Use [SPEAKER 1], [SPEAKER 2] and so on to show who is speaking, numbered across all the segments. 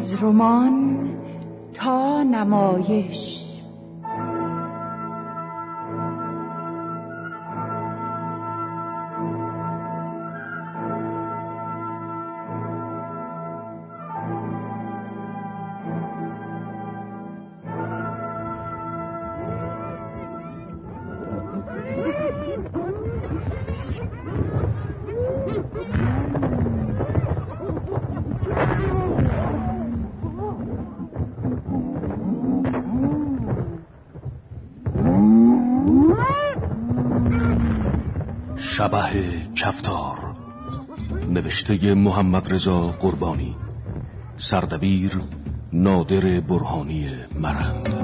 [SPEAKER 1] از رمان تا نمایش.
[SPEAKER 2] شبح کفتار، نوشته محمد رضا قربانی، سردبیر نادر برهانی مرند.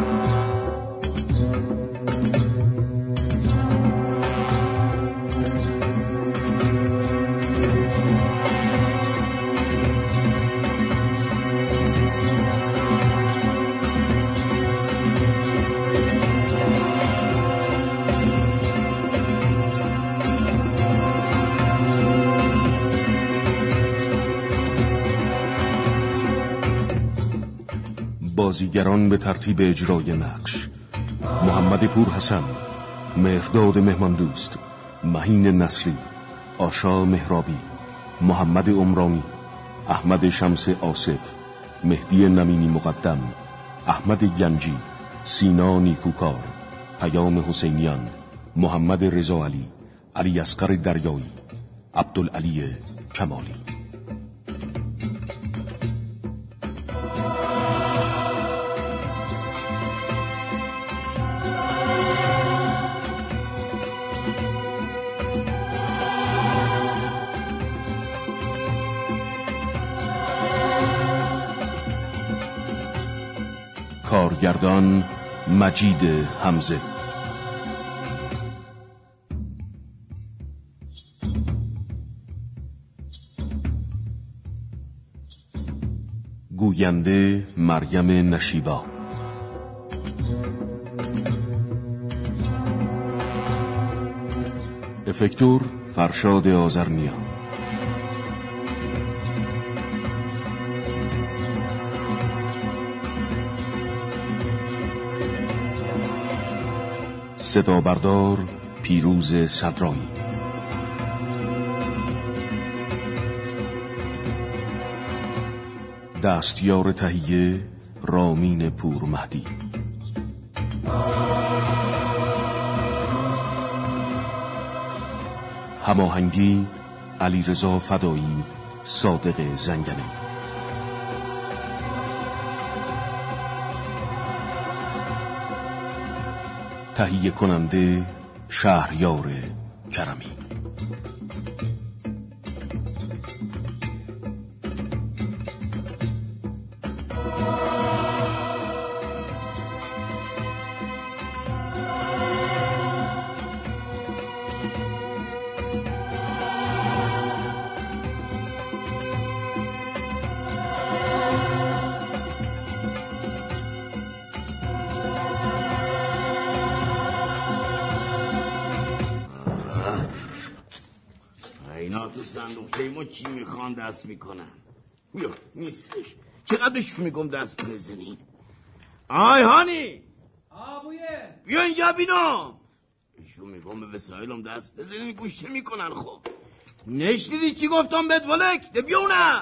[SPEAKER 2] بازیگران به ترتیب اجرای نقش: محمد پور حسن، مهرداد مهماندوست، مهین نصری، آشا مهرابی، محمد عمرانی، احمد شمس آصف، مهدی نمینی مقدم، احمد گنجی، سینا نیکوکار، پیام حسینیان، محمد رضا علی، علی اصغر دریایی، عبدالعلی کمالی. کارگردان مجید حمزه. گوینده مریم نشیبا. افکتور فرشاد آذرنیا. صدا بردار پیروز صدرایی. دستیار تهیه رامین پور مهدی. هماهنگی علیرضا فدایی، صادق زنگنه. تهیه کننده شهریار کرمی.
[SPEAKER 3] اینا تو صندوقچه ما چی میخوان دست میکنن؟ بیا نیستش. چقدر بهش میگم دست بزنی؟ آی هانی
[SPEAKER 4] آبویه
[SPEAKER 3] بیا اینجا بینا. ایشون میگم به وسایلم دست بزنین گوش میکنن. خب نشنیدی چی گفتم بهت ولک؟ ده بیا اونم.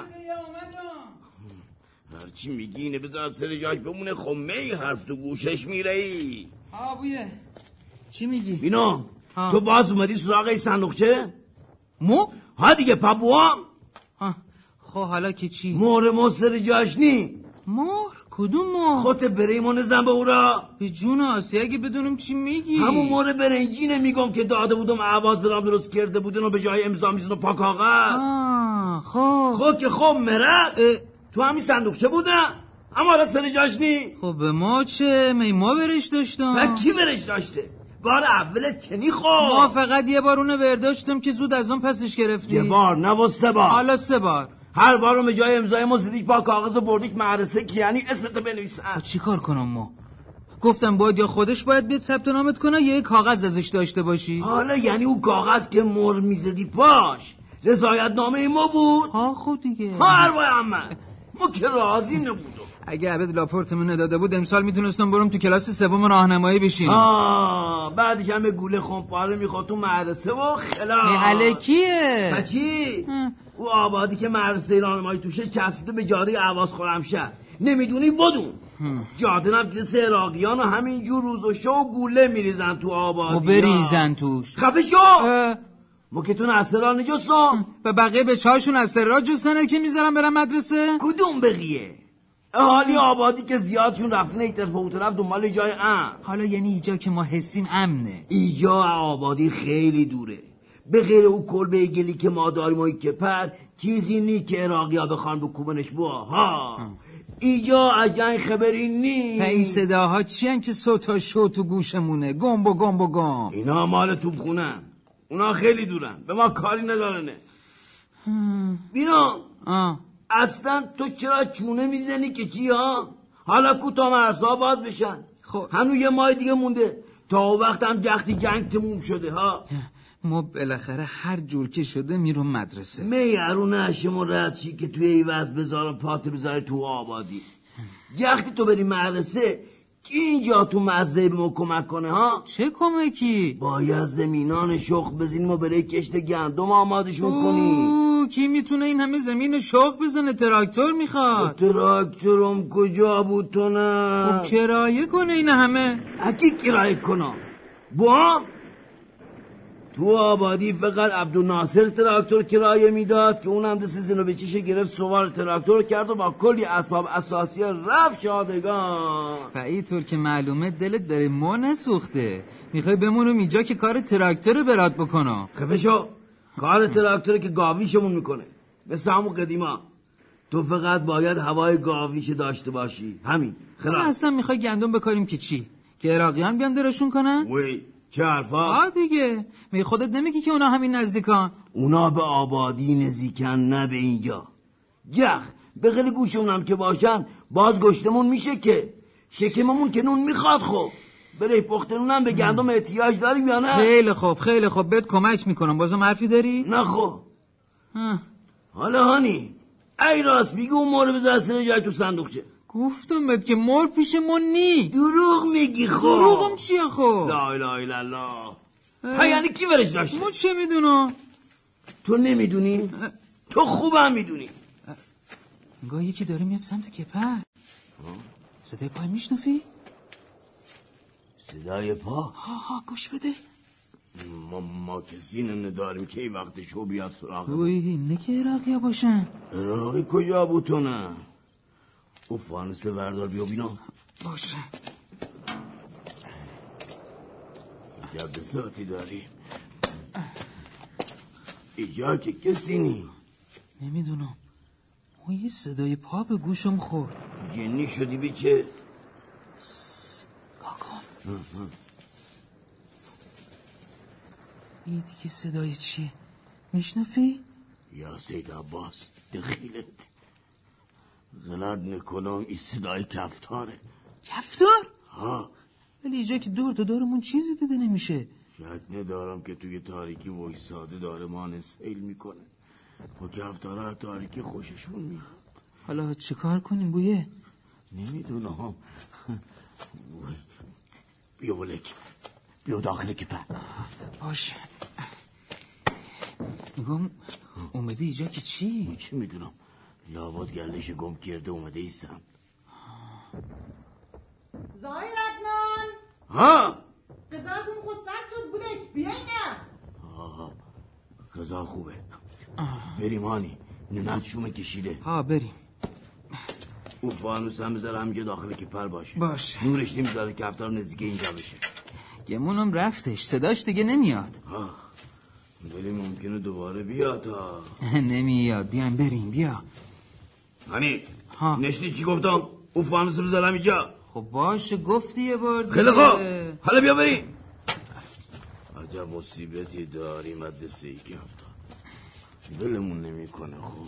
[SPEAKER 3] هرچی میگی اینه بذار سر جاش بمونه. خمه حرف تو گوشش میره ای.
[SPEAKER 4] آبویه چی میگی؟
[SPEAKER 3] بینا تو باز اومدی سراغ ای صندوقچه؟
[SPEAKER 4] مو؟
[SPEAKER 3] ها دیگه پبوام.
[SPEAKER 4] خب حالا که چی؟
[SPEAKER 3] مهر مستر جاش نی.
[SPEAKER 4] مهر؟ کدوم مهر؟
[SPEAKER 3] خودت بریمون زن به او را.
[SPEAKER 4] به جون آسی اگه بدونم چی میگی.
[SPEAKER 3] همون مهر برنجی نمیگم که داده بودم عواز برام درست کرده بودن و به جای امضا میزنم پا کاغذ. خب که خب مرس تو همین صندوقچه بودن. اما حالا سر جاش نی.
[SPEAKER 4] خب به ما چه؟ ما برش داشتم.
[SPEAKER 3] و کی برش داشته؟ بار اولت کنی. خب
[SPEAKER 4] ما فقط یه بار اونو برداشتم که زود از اون پسش گرفتی.
[SPEAKER 3] یه بار نه و 3 بار.
[SPEAKER 4] حالا 3 بار.
[SPEAKER 3] هر بار رو به جای امضای ما زدیک با کاغذ بردیک مدرسه کی یعنی اسمت بنویسن.
[SPEAKER 4] چی کار کنم ما؟ گفتم باید یا خودش باید بیاد ثبت نامت کنه یا یه کاغذ ازش داشته باشی.
[SPEAKER 3] حالا یعنی اون کاغذ که مهر میزدی پاش رضایت نامه ما بود؟
[SPEAKER 4] خب دیگه.
[SPEAKER 3] هر وای عمه ما که راضی نبودم.
[SPEAKER 4] اگه عبد لاپورتمون نداده بود امسال میتونستم برم تو کلاس سوم راهنمایی بشین.
[SPEAKER 3] بعد که همه گوله خونپاره میخواد تو مدرسه و خلاص.
[SPEAKER 4] الکیه
[SPEAKER 3] چی؟ او آبادی که مدرسه راهنمایی توشه چسبیده به جاده اهواز خرمشهر. نمیدونی بدون. جاده نم که عراقیان و همینجور روز و شو گوله میریزن تو آبادی.
[SPEAKER 4] و بریزن توش.
[SPEAKER 3] خفه شو. ما که تو نصران نجستم.
[SPEAKER 4] به بقیه به چهاشون نصران جستنه که میذارم برم مدرسه.
[SPEAKER 3] کدوم بقیه؟ اهالی آبادی که زیادشون رفتن این طرف و اون طرف دنبال جای امن.
[SPEAKER 4] حالا یعنی اینجا که ما حسیم امنه؟
[SPEAKER 3] اینجا آبادی خیلی دوره. به غیر اون کلبه گلی که ما داریم و کپر چیزی نی که عراقی ها بخوان بکوبنش ها. اینجا اجن خبری نی.
[SPEAKER 4] این صداها چی هن که صوتا شو تو گوشمونه؟ گم بگم.
[SPEAKER 3] اینا مال توبخونه. اونا خیلی دورن. به ما کاری ندارنه. بینا اصلا تو چرا چونه میزنی که چی ها؟ حالا کوتا مرسا باز بشن.
[SPEAKER 4] خب
[SPEAKER 3] هنو یه ماه دیگه مونده تا وقت هم جختی جنگ تموم شده ها.
[SPEAKER 4] ما بالاخره هر جور که شده میرم مدرسه.
[SPEAKER 3] میارونه هشمون رد چی که توی این وضع بذارم پات بذاری تو آبادی. جختی تو بری مدرسه اینجا تو مزه به ما کمک کنه ها.
[SPEAKER 4] چه کمکی؟
[SPEAKER 3] باید زمینان شخ بزنیم و برای کشت گندم آمادشون کنی.
[SPEAKER 4] کی میتونه این همه زمین شخ بزنه؟ تراکتور میخواد.
[SPEAKER 3] تراکتورم کجا بود تو نه؟
[SPEAKER 4] خب کرایه کنه این همه.
[SPEAKER 3] اکی کرایه کنم با تو آبادی فقط عبدالناصر تراکتور کرایه میداد که اونم دست زنو به چیشه گرفت سوار تراکتور کرد و با کلی اسباب اساسی رفت شادگان.
[SPEAKER 4] و اینطور که معلومه دلت داره ما نسوخته، میخوای بمونم اینجا که کار تراکتور برات بکنم.
[SPEAKER 3] خفه شو. کار تراکتور که گاویشمون میکنه مثل همون قدیما. تو فقط باید هوای گاویش داشته باشی همین خلاص.
[SPEAKER 4] اصلا میخوای گندم بکاریم که چی؟ که عراقیان بیان درشون کنن؟
[SPEAKER 3] وی چه حرفا؟
[SPEAKER 4] دیگه می خودت نمیگی که اونا همین نزدیکان؟
[SPEAKER 3] اونا به آبادی نزدیکن نه به اینجا. یخ به خیلی گوشمونم که باشن باز گشتمون میشه که شکممون که نون میخواد. خب برای پختنونم به گندم احتیاج داریم یا نه؟
[SPEAKER 4] خیلی خوب بهت کمک میکنم. بازم حرفی داری؟
[SPEAKER 3] نه خب حالا هانی ای راست میگه اون مورو بذار سر جای تو صندوقچه.
[SPEAKER 4] گفتم بهت که مور پیش من نی.
[SPEAKER 3] دروغ میگی. خب
[SPEAKER 4] دروغم چیه خب؟
[SPEAKER 3] لا اله الا الله. یعنی کی ورش داشته؟
[SPEAKER 4] ما چه میدونم؟
[SPEAKER 3] تو نمیدونی؟ تو خوبم میدونی.
[SPEAKER 4] انگاه یکی داره میاد سمت کپر. صدای پای میشنفی؟
[SPEAKER 3] صدای پا؟
[SPEAKER 4] ها گوش بده.
[SPEAKER 3] ما کسی نداریم که این وقت شو بیاد سراغ.
[SPEAKER 4] نه که عراقی باشن.
[SPEAKER 3] عراقی کجا بود تو نه؟ او فانوس وردار بیا بینا.
[SPEAKER 4] باشه.
[SPEAKER 3] جب ساعتی داری اینجا که کسی نی.
[SPEAKER 4] نمیدونم. یه صدای پا به گوشم خورد.
[SPEAKER 3] جنی شدی بیچه؟
[SPEAKER 4] کاکا این دیگه صدای چیه؟ میشنفی؟
[SPEAKER 3] یا سید عباس دخیلت غلط نکنم این صدای کفتاره.
[SPEAKER 4] کفتار؟
[SPEAKER 3] ها
[SPEAKER 4] ولی اینجا که دور تا دورمون چیزی دیده نمیشه.
[SPEAKER 3] شک ندارم که توی تاریکی وایساده داره مان سیل میکنه و کفتاره تاریکی خوششون میاد.
[SPEAKER 4] حالا چه کار کنیم بویه؟
[SPEAKER 3] نمیدونم. بیا ولک بیا داخل کپه.
[SPEAKER 4] باشه. میگم اومده اینجا که چی؟
[SPEAKER 3] چه میدونم لابد گلش گم کرده اومده ایستم.
[SPEAKER 5] زای رگنان
[SPEAKER 3] ها
[SPEAKER 5] قضاتون خود سرد شد بوده بیایی نه.
[SPEAKER 3] قضا خوبه. بریم هانی ننت شومه کشیده.
[SPEAKER 4] بریم.
[SPEAKER 3] او فانوس هم بذاره همینجا داخل کپر باشه. نورش نمیذاره که کفتار نزدیک اینجا بشه.
[SPEAKER 4] گمونم رفتش صداش دیگه نمیاد.
[SPEAKER 3] ولی ممکنه دوباره بیاد.
[SPEAKER 4] نمیاد. بیایم بریم بیا.
[SPEAKER 3] هانی نشتی چی گفتم؟ او فانوس بذارم اینجا.
[SPEAKER 4] خب باشه گفتی یه بار دیگه.
[SPEAKER 3] خیلی خوب حالا بیا بریم. عجب مصیبتی داریم از دسته ای که افتاد. دلمون نمی کنه. خب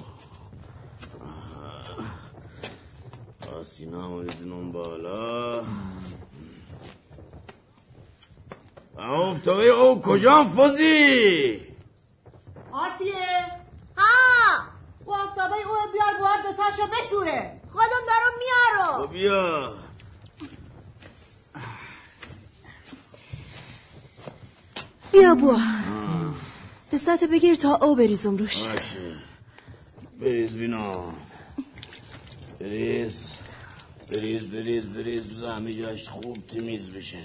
[SPEAKER 3] آسینا همون بزنون بالا. افتاقه او کجا فوزی؟
[SPEAKER 5] آسیه او آفتابه بابای او بیار باید به سرشو بشوره.
[SPEAKER 6] خودم دارم میارم.
[SPEAKER 3] بیا
[SPEAKER 6] بیا بوا دستاتو بگیر تا او بریزم روش.
[SPEAKER 3] باشه بریز بینا. بریز بریز همه جاش خوب تمیز بشه.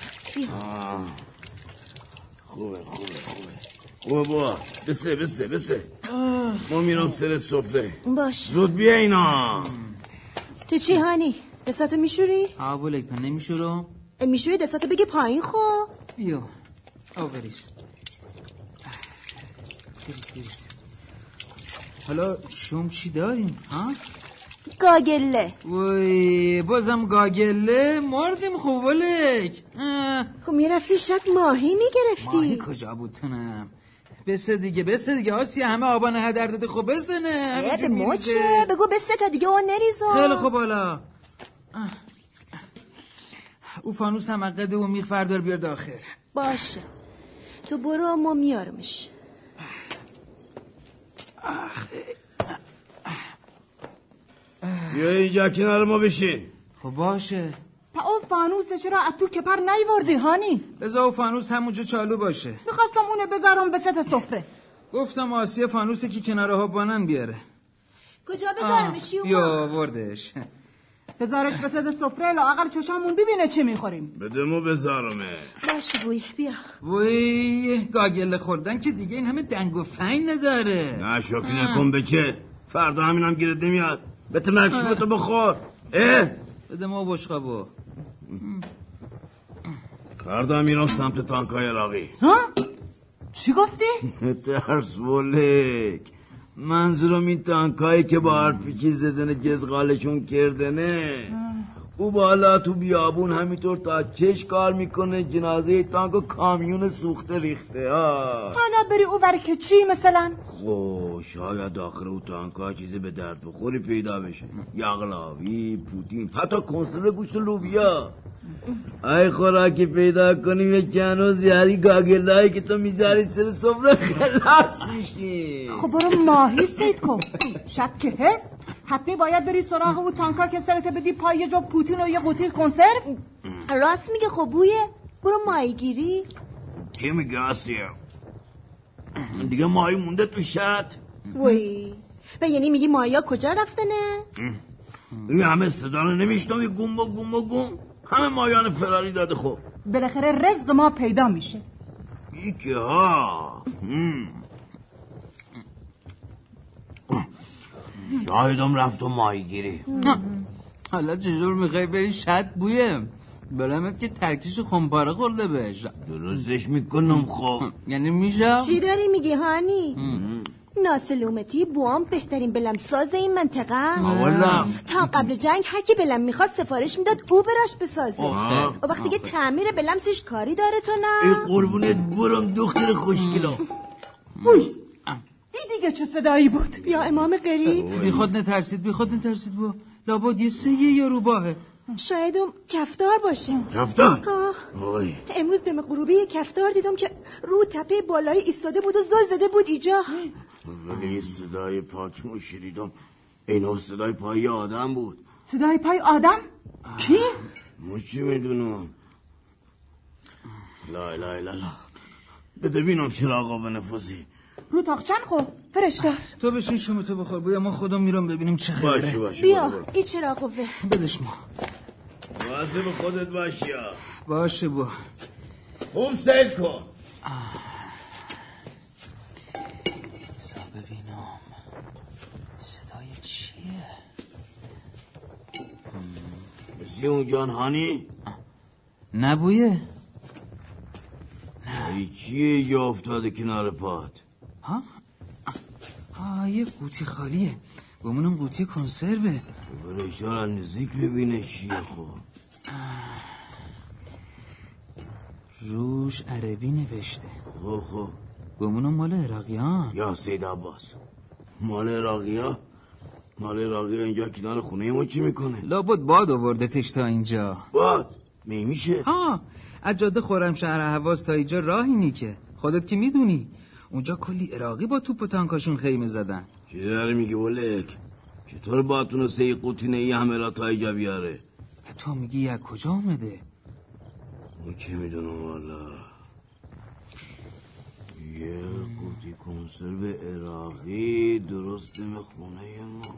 [SPEAKER 3] خوبه با بسه ما میرم سر سفره.
[SPEAKER 6] باش
[SPEAKER 3] زود بیا اینا.
[SPEAKER 6] تو چی هانی؟ دستاتو میشوری؟
[SPEAKER 4] بولک من نمیشورم.
[SPEAKER 6] میشوری دستاتو بگی پایین خو.
[SPEAKER 4] بیا بریز. حالا شوم چی داریم ها؟
[SPEAKER 6] گاگله.
[SPEAKER 4] وای بازم گاگله مردیم خوبالک.
[SPEAKER 6] خب میرفتی شب ماهی میگرفتی.
[SPEAKER 4] ماهی کجا بودتونم؟ بسه دیگه آسیا همه آبان هدر داده. خب بسنه
[SPEAKER 6] به موچه بگو بسه تا دیگه اون نریزم.
[SPEAKER 4] خیلی خوب حالا او فانوس هم عقده و میخ فردار بیار داخل.
[SPEAKER 6] باشه تو برو ما میارمش.
[SPEAKER 3] بیا اینجا کنار ما بشین.
[SPEAKER 4] خب باشه.
[SPEAKER 5] تا اون فانوسه چرا از تو کپر نیوردی هانی؟
[SPEAKER 4] بذار او فانوس همونجا چالو باشه.
[SPEAKER 5] میخواستم اونه بذارم به سطح سفره.
[SPEAKER 4] گفتم آسیه فانوسه که کنار ها بانن بیاره.
[SPEAKER 6] کجا بذارمشی؟
[SPEAKER 4] بیا وردش.
[SPEAKER 5] بذارش به سطح سفره لااقل چشامون ببینه چه میخوریم.
[SPEAKER 3] بده ما بذارمه.
[SPEAKER 6] باشه بوی بیا.
[SPEAKER 4] وای گاگله خوردن که دیگه این همه دنگ و فنگ نداره.
[SPEAKER 3] نه شوخی نکن بچه. فردا همینم گیرت نمیاد. بهت مرکشبتو بخور.
[SPEAKER 4] بده ما بشقابو.
[SPEAKER 3] فردا میرم سمت تانکای عراقی.
[SPEAKER 5] ها؟ چی گفتی؟
[SPEAKER 3] ترس ولک. منظورم این تانکایی که با هرپیچی زدن جزغالشون کردنه. او بالا تو بیابون همینطور تا چش کار میکنه. جنازه تانک و کامیون سوخته ریخته ها.
[SPEAKER 5] حالا بری او بری که چی مثلا؟
[SPEAKER 3] شاید داخل او تانکا چیزی به درد بخوری پیدا بشه. یغلاوی، پوتین، حتی کنسرو گوشت لوبیا. ای خوراکی پیدا کنیم یه کنو زیادی گاگلایی که تو میذاری سر سفره خلاص میشی.
[SPEAKER 5] خب برو ماهی سید کن. شب که هست حتمی باید بری سراغ او تانکا که سرت بدی پای یه جو پوتین و یه قوطی کنسرو.
[SPEAKER 6] راست میگه خب بویه. برو ماهی گیری.
[SPEAKER 3] کی میگه آسیا؟ دیگه ماهی مونده تو شط.
[SPEAKER 6] وای و یعنی میگی ماهی ها کجا رفتنه؟
[SPEAKER 3] این همه صدا رو نمیشنوی گم همه ماهیان فراری داده. خب
[SPEAKER 5] بالاخره رزق ما پیدا میشه.
[SPEAKER 3] بیکه ها. شایدم رفت و ماهی گیری.
[SPEAKER 4] حالا چجور میخوای بری شط بویه؟ بلامت که ترکیش خمپاره خورده بهش.
[SPEAKER 3] درستش میکنم. خب
[SPEAKER 4] یعنی میشه؟
[SPEAKER 6] چی داری میگی هانی؟ ناسلومتی بوام بهترین بلمساز این منطقه.
[SPEAKER 3] والا
[SPEAKER 6] تا قبل جنگ هر کی بلم میخواد سفارش میداد او براش بسازه. و وقتی که تعمیر بلمسش کاری داره تو نه.
[SPEAKER 3] ای قربونت برم دختر خوشگلا.
[SPEAKER 5] این دیگه چه صدایی بود؟
[SPEAKER 6] یا امام قریب.
[SPEAKER 4] بی خود نترسید بو. لابد یه سه یه روباهه.
[SPEAKER 6] شایدم کفتار باشه.
[SPEAKER 3] کفتار؟
[SPEAKER 6] وای امروز دم غروبی یه کفتار دیدم که رو تپه بالایی ایستاده بود و زل زده بود ایجا.
[SPEAKER 3] ولی صدای پاک مشریدم. اینو صدای پای آدم بود.
[SPEAKER 5] صدای پای آدم؟ کی؟
[SPEAKER 3] ما چی میدونم. لا بده بینم چراغا به نفسی.
[SPEAKER 5] رو تاقچن خب فرشتر.
[SPEAKER 4] تو بشین شما تو بخور بویا ما خودم میرم ببینیم چه خبره.
[SPEAKER 3] باشه
[SPEAKER 6] بیا این چراغو
[SPEAKER 4] بدش ما.
[SPEAKER 3] واظب خودت باشی.
[SPEAKER 4] باشه بو.
[SPEAKER 3] خوب سیل کن.
[SPEAKER 4] بذار ببینم صدای چیه؟
[SPEAKER 3] بسی اون جان هانی؟
[SPEAKER 4] نبویه؟
[SPEAKER 3] ای کیه یا افتاده کنار پات؟
[SPEAKER 4] ها؟ یه قوطی خالیه. گمونم قوطی کنسروه.
[SPEAKER 3] برشتر نزدیک ببینه چیه. خب
[SPEAKER 4] روش عربی نوشته.
[SPEAKER 3] خب
[SPEAKER 4] گمونم مال عراقیان.
[SPEAKER 3] یا سید عباس مال عراقیا؟ مال عراقیا اینجا کنار خونه ما چی میکنه؟
[SPEAKER 4] لابد باد آوردتش تا اینجا.
[SPEAKER 3] باد؟ نمیشه.
[SPEAKER 4] از جاده خرمشهر حواس تا اینجا راهی نی که. خودت که میدونی اونجا کلی عراقی با توپ و تانکاشون خیمه زدن.
[SPEAKER 3] چی داره میگه ولک؟ چطور با تونسته ای قوطینه ای همه را تا اینجا بیاره؟
[SPEAKER 4] تو میگی یک کجا اومده؟
[SPEAKER 3] اون که میدونم والا. یه قوطی کنسرو عراقی درسته خونه ما.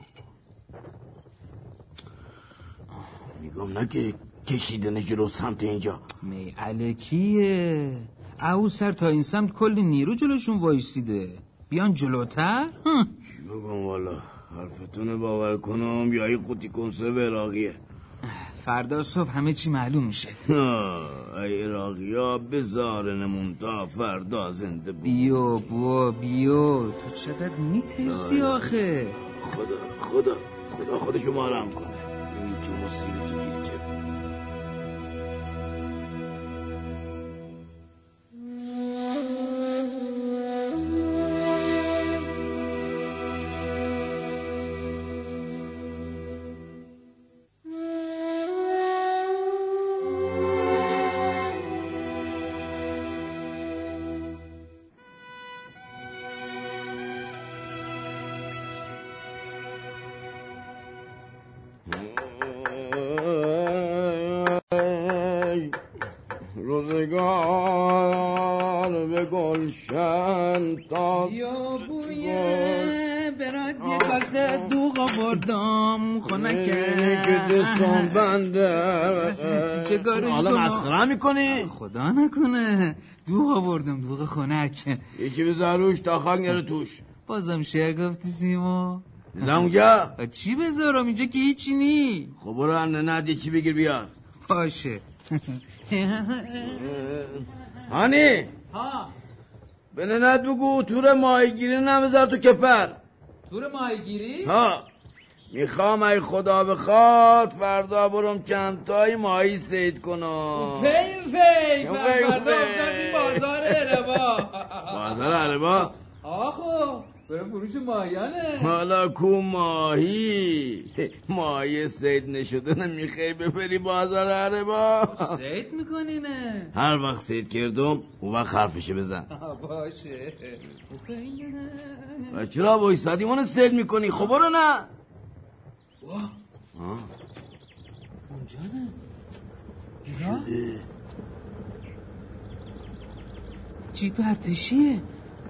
[SPEAKER 3] میگم نه که کشیدنه جلو سمت اینجا.
[SPEAKER 4] می الکیه او سر تا این سمت کلی نیرو جلوشون وایسیده. بیان جلوتر؟
[SPEAKER 3] چی بگم والا، حرفتون باور کنم یا این قوطی کنسرو عراقیه.
[SPEAKER 4] فردا صبح همه چی معلوم میشه.
[SPEAKER 3] ای عراقی ها بزارنمون تا فردا زنده بود.
[SPEAKER 4] بیو بو بیو تو چقدر میترسی آخه.
[SPEAKER 3] خدا خودشو مارم کنه. این چه مصیبتی گیر کرد. روزگار به گلشن تا
[SPEAKER 4] یا بویه برات یه کاسه دوغ آوردم خنکه
[SPEAKER 3] که دستان بنده.
[SPEAKER 4] چه کارش
[SPEAKER 3] حالا
[SPEAKER 4] کنم؟
[SPEAKER 3] مسخره میکنی؟
[SPEAKER 4] خدا نکنه دوغ آوردم دوغ خنک.
[SPEAKER 3] یکی بذار روش تا خاک نره توش.
[SPEAKER 4] بازم شعر گفتی سیما؟
[SPEAKER 3] بذار اونجا.
[SPEAKER 4] چی بذارم اینجا که هیچی نی.
[SPEAKER 3] خب برو ند یکی بگیر بیار.
[SPEAKER 4] باشه.
[SPEAKER 3] هانی
[SPEAKER 4] ها
[SPEAKER 3] به نند بگو تور ماهیگیری نمیذار تو کپر.
[SPEAKER 4] تور ماهیگیری؟
[SPEAKER 3] ها میخوام ای خدا بخواد فردا برم چند تای ماهی صید کنم.
[SPEAKER 4] فی فردا افتادیم بازار عربا.
[SPEAKER 3] بازار عربا؟
[SPEAKER 4] آخو برای فروش ماهیانه.
[SPEAKER 3] حالا کو ماهی صید نشده نمیخوای ببری بازار عربا؟
[SPEAKER 4] صید میکنینه
[SPEAKER 3] هر وقت صید کردم اون وقت حرفشه بزن.
[SPEAKER 4] باشه.
[SPEAKER 3] و چرا بایستادی منو صید میکنی؟ خب برو نه.
[SPEAKER 4] اونجا نه اینا جیب ارتشیه.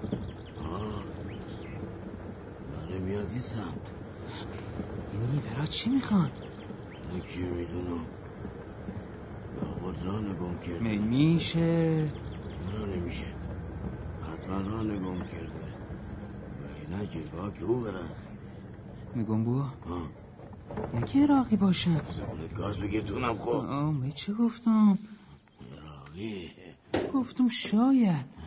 [SPEAKER 3] داره میاد این سمت.
[SPEAKER 4] این برا چی میخوان؟
[SPEAKER 3] نکی میدونم. لابد را نگم کرده.
[SPEAKER 4] میشه
[SPEAKER 3] را نمیشه. حتما را نگم کرده. و اینا جلگاه که او برن.
[SPEAKER 4] میگم بو نگه عراقی باشن.
[SPEAKER 3] زبونت گاز بگیر تونم خب.
[SPEAKER 4] می چه گفتم؟
[SPEAKER 3] عراقی
[SPEAKER 4] گفتم شاید.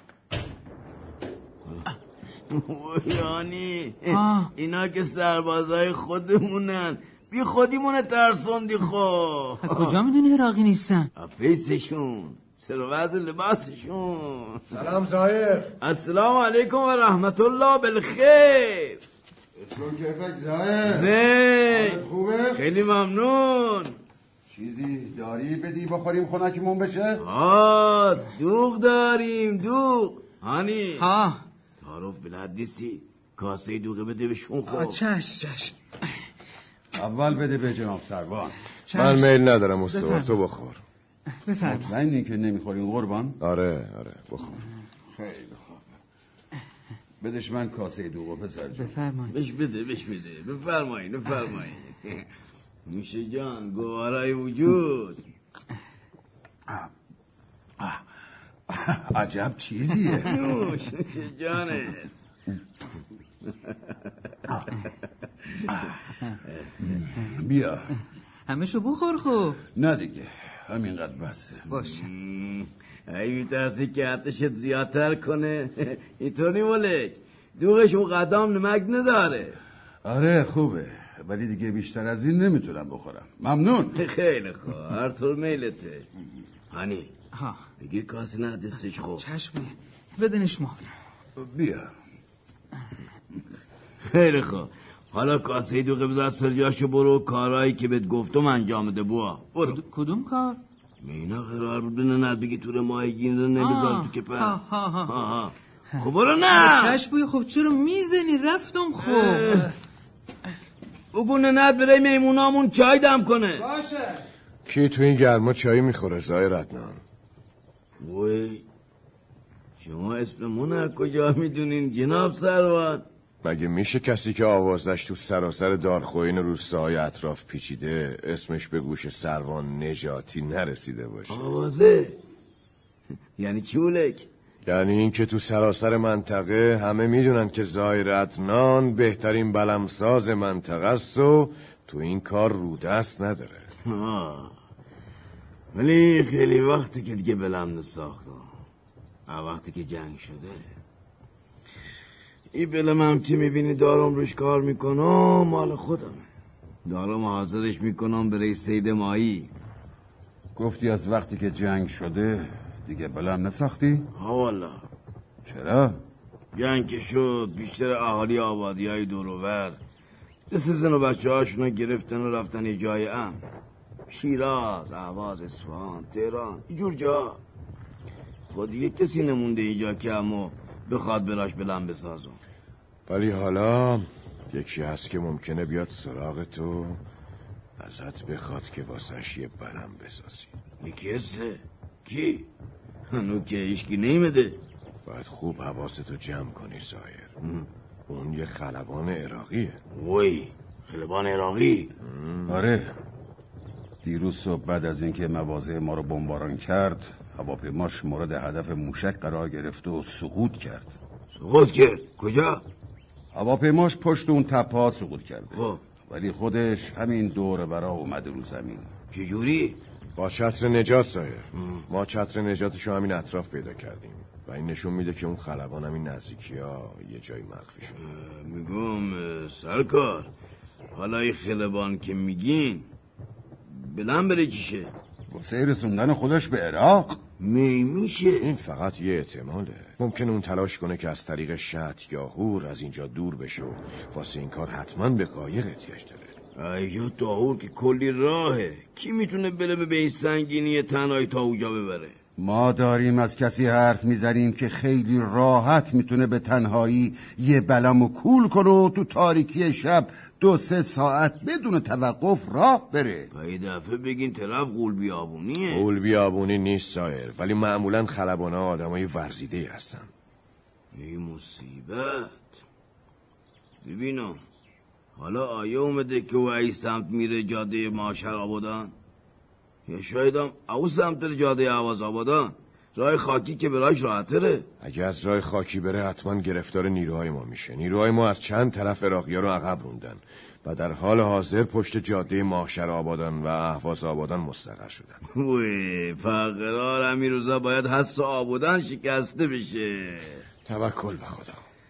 [SPEAKER 3] یعنی اینا که سربازای خودمونن بی خودیمونه ترسوندی خب.
[SPEAKER 4] کجا میدونی عراقی نیستن؟
[SPEAKER 3] پیسشون سروز لباسشون.
[SPEAKER 7] سلام زاهر.
[SPEAKER 3] السلام علیکم و رحمت الله بالخیر.
[SPEAKER 7] چون کیفک زاهر؟
[SPEAKER 3] زین
[SPEAKER 7] خوبه؟
[SPEAKER 3] خیلی ممنون.
[SPEAKER 7] چیزی داری بدی بخوریم خنکمون بشه؟
[SPEAKER 3] دوغ داریم دوغ. هانی تعارف بلد نیستی کاسه دوغه بده بهشون خب.
[SPEAKER 4] چش
[SPEAKER 7] اول بده به جناب سروان.
[SPEAKER 8] من میل ندارم مستوار تو بخور.
[SPEAKER 4] بفرما.
[SPEAKER 7] مطمئنی که نمیخورین قربان؟
[SPEAKER 8] آره بخور.
[SPEAKER 7] خیلی خوب. بدش من کاسه دوغه پسر جان.
[SPEAKER 4] بفرمایید.
[SPEAKER 3] بش بده بفرمایید. میشه جان گوارای وجود.
[SPEAKER 7] عجب چیزیه.
[SPEAKER 3] نوش جانه.
[SPEAKER 7] بیا
[SPEAKER 4] همه شو بخور خب.
[SPEAKER 7] نه دیگه همینقدر بسه.
[SPEAKER 4] باشه.
[SPEAKER 3] ای میترسی که حتشت زیادتر کنه. اینطوری ولک دوغش و قدام نمک نداره.
[SPEAKER 7] آره خوبه ولی دیگه بیشتر از این نمیتونم بخورم. ممنون.
[SPEAKER 3] خیلی خوب هر طور میلته. هانی
[SPEAKER 4] ها
[SPEAKER 3] بگیر کاسه نه دستش خوب.
[SPEAKER 4] چشمه بدنش ما.
[SPEAKER 7] بیا.
[SPEAKER 3] خیلی خوب حالا کاسه دوغه بذار سرجاشو برو کارهایی که بهت گفتم انجام ده بوا. برو.
[SPEAKER 4] کدوم کار؟
[SPEAKER 3] مینا قرار بود نه بگی تور ماهیگیری رو نمیذار تو کپر. خب برو نه.
[SPEAKER 4] چشم بوی. خب چرا میزنی؟ رفتم. خب
[SPEAKER 3] بگو ننت برای میمونامون چای دم کنه.
[SPEAKER 4] باشه.
[SPEAKER 8] کی تو این گرما چای میخوره ظاهر عدنان؟
[SPEAKER 3] وای شما اسممون از کجا میدونین جناب سروان؟
[SPEAKER 8] مگه میشه کسی که آوازش تو سراسر دارخوین روستاهای اطراف پیچیده اسمش به گوش سروان نجاتی نرسیده باشه؟
[SPEAKER 3] آوازه؟ یعنی چی اولک؟
[SPEAKER 8] یعنی این که تو سراسر منطقه همه میدونن که ظاهر عدنان بهترین بلمساز منطقه است و تو این کار رودست نداره.
[SPEAKER 3] ولی خیلی وقتی که دیگه بلم نساختم، وقتی که جنگ شده. این بلم هم که میبینی دارم روش کار میکنم مال خودم، دارم حاضرش میکنم برای صید ماهی.
[SPEAKER 7] گفتی از وقتی که جنگ شده دیگه بلم نساختی؟
[SPEAKER 3] ها والا.
[SPEAKER 7] چرا؟
[SPEAKER 3] جنگ که شد بیشتر اهالی آبادی های دوروبر دست زن و بچه هاشون گرفتن و رفتن یه جای امن. شیراز، اهواز، اصفهان، تهران، اینجور جا. خود دیگه کسی نمونده اینجا که همو بخواد براش بلم بسازم.
[SPEAKER 8] ولی حالا یکی هست که ممکنه بیاد سراغ تو ازت بخواد که واسش یه بلم بسازی.
[SPEAKER 3] یکی هسته؟ کی؟ هنو که ایشکی نیمده.
[SPEAKER 8] باید خوب حواستو جمع کنی ظاهر. اون یه خلبان عراقیه.
[SPEAKER 3] وای خلبان عراقی؟
[SPEAKER 7] آره، دیروز صبح بعد از اینکه مواضع ما رو بمباران کرد هواپیماش مورد هدف موشک قرار گرفت و سقوط کرد.
[SPEAKER 3] سقوط کرد؟ کجا؟
[SPEAKER 7] هواپیماش پشت اون تپه ها سقوط کرد.
[SPEAKER 3] خب
[SPEAKER 7] ولی خودش همین دور برا اومده رو زمین.
[SPEAKER 3] چجوری؟
[SPEAKER 8] با چتر نجات ظاهر. ما چتر نجاتشو همین اطراف پیدا کردیم و این نشون میده که اون خلبان همین نزدیکی ها یه جایی مخفی شده.
[SPEAKER 3] میگم سرکار، حالا این خلبان که میگین بلن بره چیشه؟
[SPEAKER 7] واسه رسوندن خودش به عراق؟
[SPEAKER 3] میشه؟
[SPEAKER 8] این فقط یه احتماله. ممکنه اون تلاش کنه که از طریق شط یا هور از اینجا دور بشه و واسه این کار حتما به قایق احتیاج داره.
[SPEAKER 3] ایو تاهور که کلی راهه، کی میتونه بله به این سنگینی تنهایی تا اوجا ببره؟
[SPEAKER 7] ما داریم از کسی حرف میزنیم که خیلی راحت میتونه به تنهایی یه بلمو کول کنه و تو تاریکی شب 2-3 ساعت بدون توقف راه بره.
[SPEAKER 3] یه دفعه بگین طرف غول بیابونیه.
[SPEAKER 8] غول بیابونی نیست ظاهر، ولی معمولا خلبانا آدمای ورزیده هستن.
[SPEAKER 3] این مصیبت. ببینم حالا آیا اومده که او ای سمت میره جاده معاشر آبادان یا شاید هم او سمت جاده عوض آبادان؟ راه خاکی که براش راحتره.
[SPEAKER 8] اگه از راه خاکی بره حتما گرفتار نیروهای ما میشه. نیروهای ما از چند طرف عراقی‌ها رو عقب روندن و در حال حاضر پشت جاده معاشر آبادان و اهواز آبادان مستقر شدن.
[SPEAKER 3] وی فقرار همین روزا باید حس آبادان شکسته بشه.
[SPEAKER 8] توکل به خدا.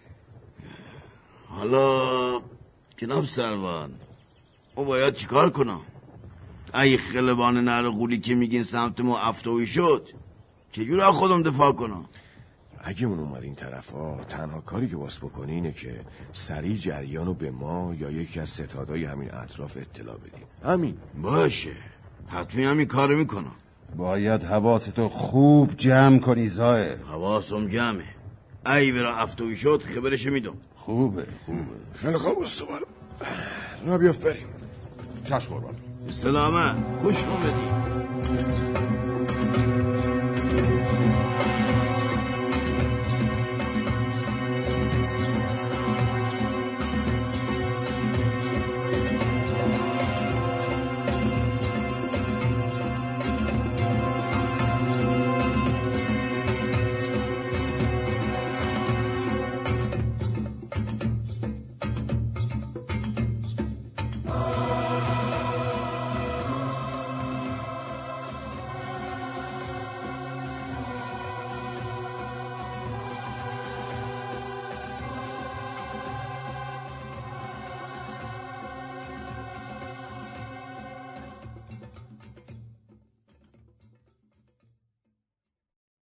[SPEAKER 3] حالا جناب سروان او باید چیکار کنم؟ ای خلبان نر غولی که میگین سمت ما افتوی شد چجور از خودم دفاع کنم؟
[SPEAKER 8] اگه اون اومد این طرف ها تنها کاری که باس بکنی اینه که سریع جریانو به ما یا یکی از ستادای همین اطراف اطلاع بدیم. همین.
[SPEAKER 3] باشه حتمی همین کارو میکنم.
[SPEAKER 7] باید حواستو خوب جمع کنی ظاهر.
[SPEAKER 3] حواسم جمعه. ای برا افتوی شد خبرش میدم.
[SPEAKER 7] خوبه.
[SPEAKER 8] خیلی خوب استوار را بیافت بریم.
[SPEAKER 7] چشم قربان.
[SPEAKER 3] سلامت خوش اومدی.